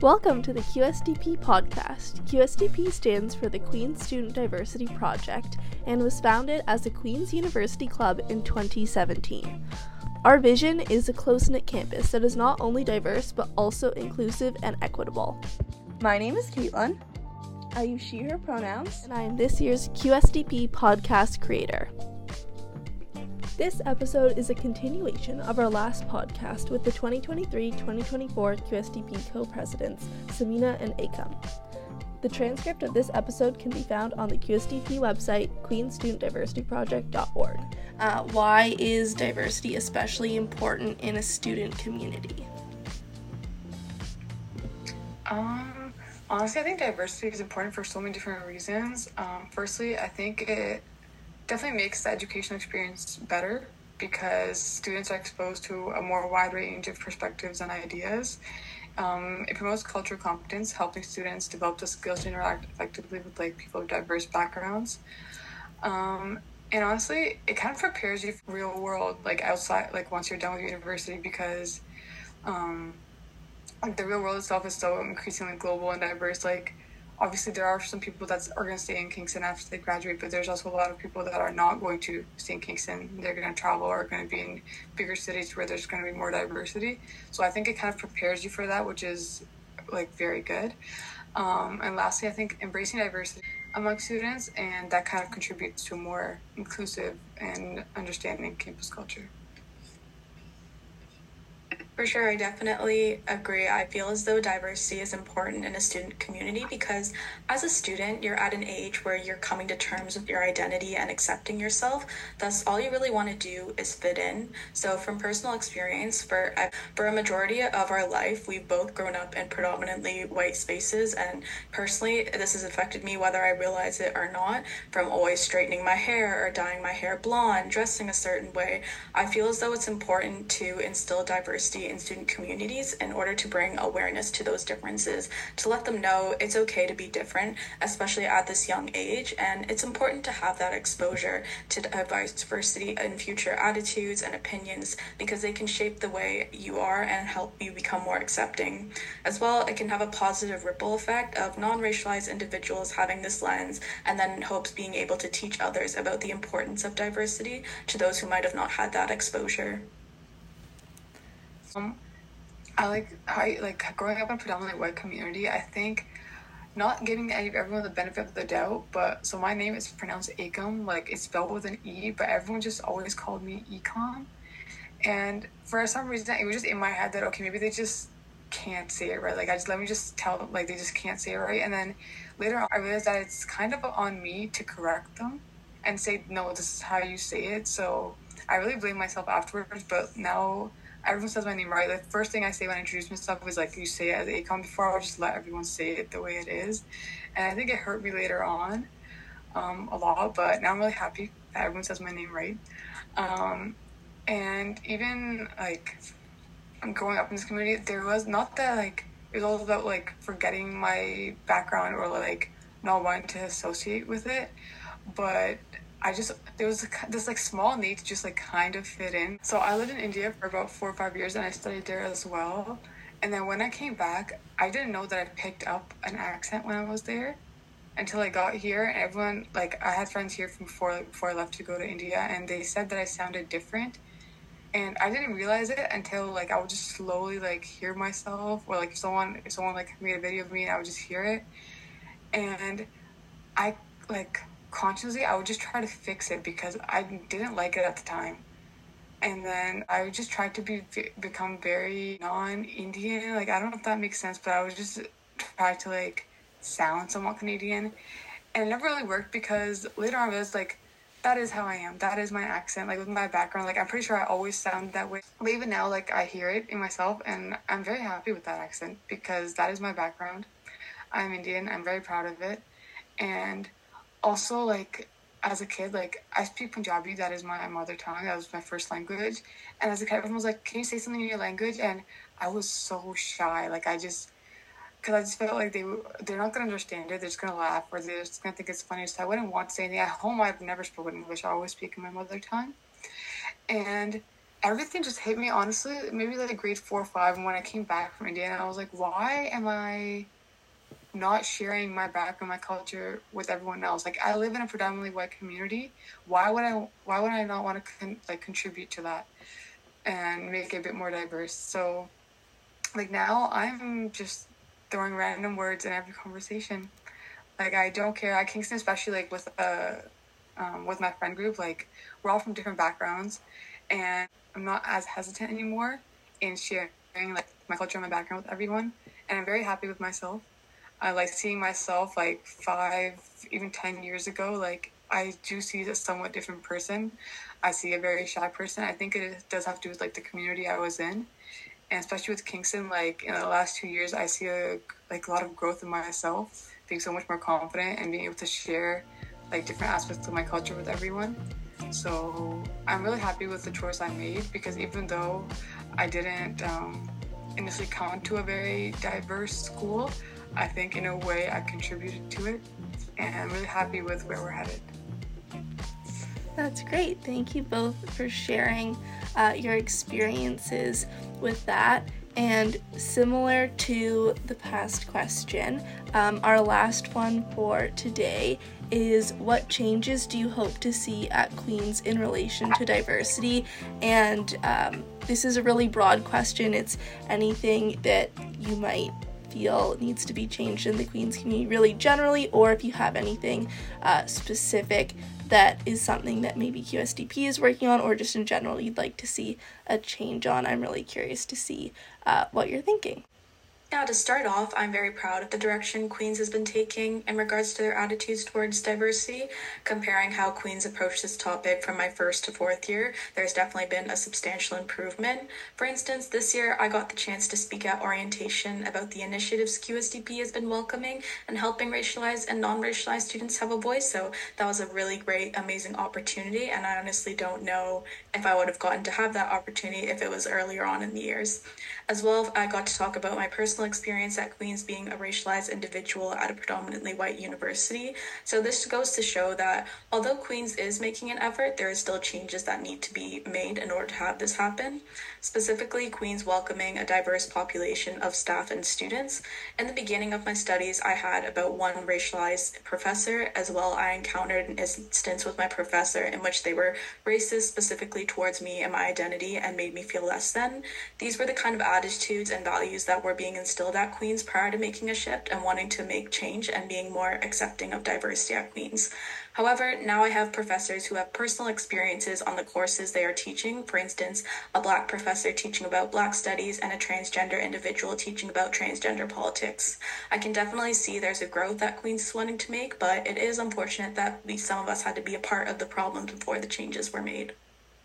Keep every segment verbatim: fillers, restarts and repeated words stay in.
Welcome to the Q S D P podcast. Q S D P stands for the Queen's Student Diversity Project and was founded as the Queen's University Club in twenty seventeen. Our vision is a close-knit campus that is not only diverse but also inclusive and equitable. My name is Caitlin. I use she, her pronouns, and I am this year's Q S D P podcast creator. This episode is a continuation of our last podcast with the twenty twenty-three twenty twenty-four Q S D P co-presidents, Samina and Akam. The transcript of this episode can be found on the Q S D P website, queens student diversity project dot org. Uh, why is diversity especially important in a student community? Um, honestly, I think diversity is important for so many different reasons. Um, firstly, I think it definitely makes the educational experience better because students are exposed to a more wide range of perspectives and ideas. Um, it promotes cultural competence, helping students develop the skills to interact effectively with like people of diverse backgrounds. Um, and honestly, it kind of prepares you for real world, like outside, like once you're done with university, because um, like the real world itself is so increasingly global and diverse. Like, obviously, there are some people that are going to stay in Kingston after they graduate, but there's also a lot of people that are not going to stay in Kingston. They're going to travel or are going to be in bigger cities where there's going to be more diversity. So I think it kind of prepares you for that, which is like very good. Um, and lastly, I think embracing diversity among students, and that kind of contributes to a more inclusive and understanding campus culture. For sure, I definitely agree. I feel as though diversity is important in a student community because as a student, you're at an age where you're coming to terms with your identity and accepting yourself. Thus, all you really want to do is fit in. So from personal experience, for, for a majority of our life, we've both grown up in predominantly white spaces. And personally, this has affected me whether I realize it or not, from always straightening my hair or dyeing my hair blonde, dressing a certain way. I feel as though it's important to instill diversity in student communities in order to bring awareness to those differences, to let them know it's okay to be different, especially at this young age. And it's important to have that exposure to diversity in future attitudes and opinions because they can shape the way you are and help you become more accepting. As well, it can have a positive ripple effect of non-racialized individuals having this lens and then in hopes being able to teach others about the importance of diversity to those who might have not had that exposure. Um, I like I like growing up in a predominantly white community. I think not giving everyone the benefit of the doubt, but so my name is pronounced Akam, like it's spelled with an E, but everyone just always called me Econ. And for some reason, it was just in my head that okay, maybe they just can't say it right. Like I just let me just tell them like they just can't say it right. And then later on, I realized that it's kind of on me to correct them and say no, this is how you say it. So I really blame myself afterwards, but now everyone says my name right. Like, the first thing I say when I introduce myself is like, you say it as Akon. Before, I would just let everyone say it the way it is. And I think it hurt me later on um, a lot, but now I'm really happy that everyone says my name right. Um, and even, like, growing up in this community, there was not that, like, it was all about, like, forgetting my background or, like, not wanting to associate with it. But I just, there was this like small need to just like kind of fit in. So I lived in India for about four or five years and I studied there as well. And then when I came back, I didn't know that I picked up an accent when I was there until I got here. And everyone, like I had friends here from before, like, before I left to go to India, and they said that I sounded different. And I didn't realize it until like I would just slowly like hear myself, or like if someone, if someone like made a video of me and I would just hear it. And I like, consciously, I would just try to fix it because I didn't like it at the time. And then I would just try to be become very non-Indian. Like, I don't know if that makes sense, but I would just try to, like, sound somewhat Canadian. And it never really worked because later on I was like, that is how I am. That is my accent. Like, with my background, like, I'm pretty sure I always sound that way. But even now, like, I hear it in myself, and I'm very happy with that accent because that is my background. I'm Indian. I'm very proud of it. And also, like, as a kid, like, I speak Punjabi. That is my mother tongue. That was my first language. And as a kid, everyone was like, can you say something in your language? And I was so shy. Like, I just, because I just felt like they, they're not going to understand it. They're just going to laugh, or they're just going to think it's funny. So I wouldn't want to say anything. At home, I've never spoken English. I always speak in my mother tongue. And everything just hit me, honestly, maybe like grade four or five. And when I came back from India, I was like, why am I not sharing my background, my culture with everyone else? Like, I live in a predominantly white community. Why would I, why would I not want to con- like contribute to that and make it a bit more diverse? So like now I'm just throwing random words in every conversation. Like, I don't care. At Kingston, especially like with uh um, with my friend group, like we're all from different backgrounds, and I'm not as hesitant anymore in sharing like my culture and my background with everyone. And I'm very happy with myself. I like seeing myself like five, even ten years ago. Like, I do see a somewhat different person. I see a very shy person. I think it does have to do with like the community I was in, and especially with Kingston. Like in the last two years, I see a like a lot of growth in myself, being so much more confident and being able to share like different aspects of my culture with everyone. So I'm really happy with the choice I made, because even though I didn't um, initially come to a very diverse school, I think in a way I contributed to it, and I'm really happy with where we're headed. That's great. Thank you both for sharing uh, your experiences with that. And similar to the past question, um, our last one for today is, what changes do you hope to see at Queen's in relation to diversity? And um, this is a really broad question. It's anything that you might feel needs to be changed in the Queen's community really generally, or if you have anything uh, specific that is something that maybe Q S D P is working on, or just in general you'd like to see a change on. I'm really curious to see uh, what you're thinking. Yeah, to start off, I'm very proud of the direction Queen's has been taking in regards to their attitudes towards diversity. Comparing how Queen's approached this topic from my first to fourth year, there's definitely been a substantial improvement. For instance, this year I got the chance to speak at orientation about the initiatives Q S D P has been welcoming and helping racialized and non-racialized students have a voice. So that was a really great, amazing opportunity, and I honestly don't know if I would have gotten to have that opportunity if it was earlier on in the years. As well, I got to talk about my personal experience at Queen's being a racialized individual at a predominantly white university. So this goes to show that although Queen's is making an effort, there are still changes that need to be made in order to have this happen. Specifically, Queen's welcoming a diverse population of staff and students. In the beginning of my studies, I had about one racialized professor. As well, I encountered an instance with my professor in which they were racist specifically towards me and my identity and made me feel less than. These were the kind of attitudes and values that were being instilled at Queen's prior to making a shift and wanting to make change and being more accepting of diversity at Queen's. However, now I have professors who have personal experiences on the courses they are teaching. For instance, a Black professor teaching about Black studies and a transgender individual teaching about transgender politics. I can definitely see there's a growth that Queen's is wanting to make, but it is unfortunate that we, some of us had to be a part of the problem before the changes were made.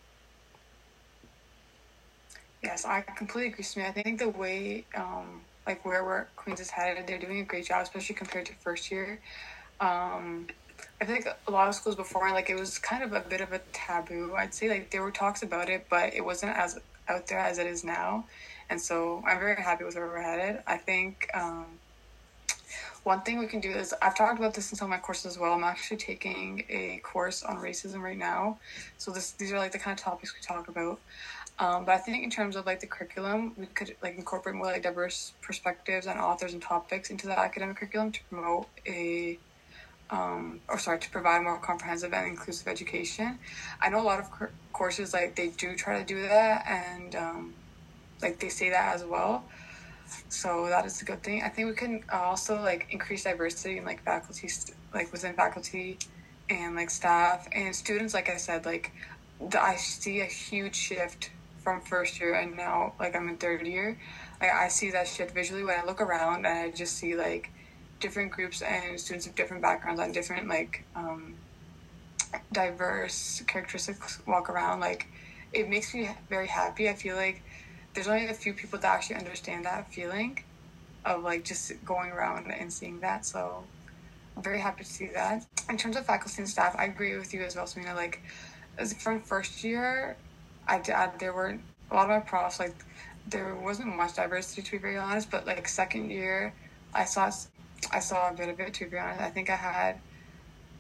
Yes, I completely agree with me. I think the way, um, like where where Queen's is headed, they're doing a great job, especially compared to first year. Um, I think a lot of schools before, like it was kind of a bit of a taboo. I'd say like there were talks about it, but it wasn't as out there as it is now. And so I'm very happy with where we're headed. I think um, one thing we can do is, I've talked about this in some of my courses as well. I'm actually taking a course on racism right now. So this these are like the kind of topics we talk about. Um, but I think in terms of like the curriculum, we could like incorporate more like diverse perspectives and authors and topics into the academic curriculum to promote a, um, or sorry, to provide more comprehensive and inclusive education. I know a lot of cur- courses like they do try to do that, and um, like they say that as well. So that is a good thing. I think we can also like increase diversity in like faculty, st- like within faculty and like staff and students. Like I said, like the, I see a huge shift from first year, and now like I'm in third year. Like I see that shift visually when I look around, and I just see like different groups and students of different backgrounds and different like um, diverse characteristics walk around. Like it makes me very happy. I feel like there's only a few people that actually understand that feeling of like just going around and seeing that. So I'm very happy to see that. In terms of faculty and staff, I agree with you as well, Samina. Like as from first year, I did, there were a lot of my profs, like there wasn't much diversity, to be very honest, but like second year, I saw I saw a bit of it, to be honest. I think I had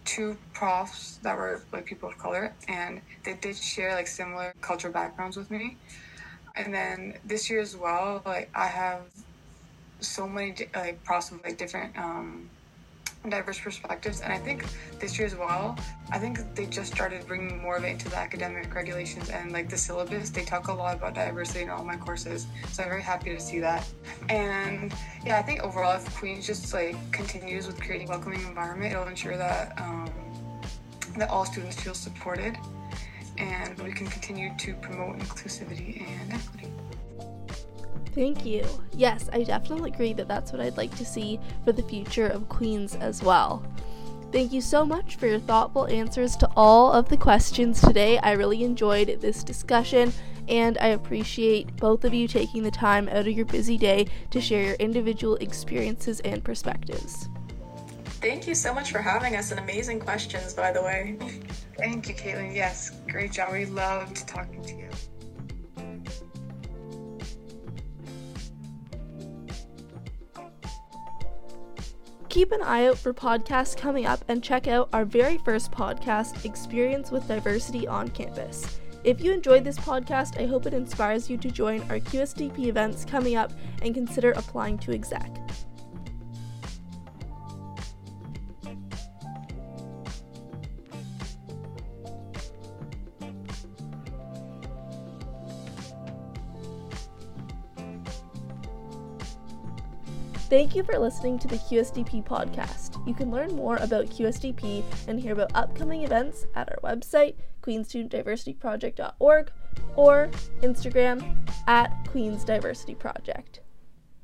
two profs that were like people of color, and they did share like similar cultural backgrounds with me. And then this year as well, like I have so many like profs with like different um, diverse perspectives, and I think this year as well, I think they just started bringing more of it into the academic regulations and like the syllabus. They talk a lot about diversity in all my courses, so I'm very happy to see that. And yeah, I think overall, if Queens just like continues with creating a welcoming environment, it'll ensure that um, that all students feel supported, and we can continue to promote inclusivity and equity. Thank you. Yes, I definitely agree that that's what I'd like to see for the future of Queens as well. Thank you so much for your thoughtful answers to all of the questions today. I really enjoyed this discussion, and I appreciate both of you taking the time out of your busy day to share your individual experiences and perspectives. Thank you so much for having us, and amazing questions, by the way. Thank you, Caitlin. Yes, great job. We loved talking to you. Keep an eye out for podcasts coming up and check out our very first podcast, Experience with Diversity on Campus. If you enjoyed this podcast, I hope it inspires you to join our Q S D P events coming up and consider applying to exec. Thank you for listening to the Q S D P podcast. You can learn more about Q S D P and hear about upcoming events at our website, queens student diversity project dot org, or Instagram at Queens Diversity Project.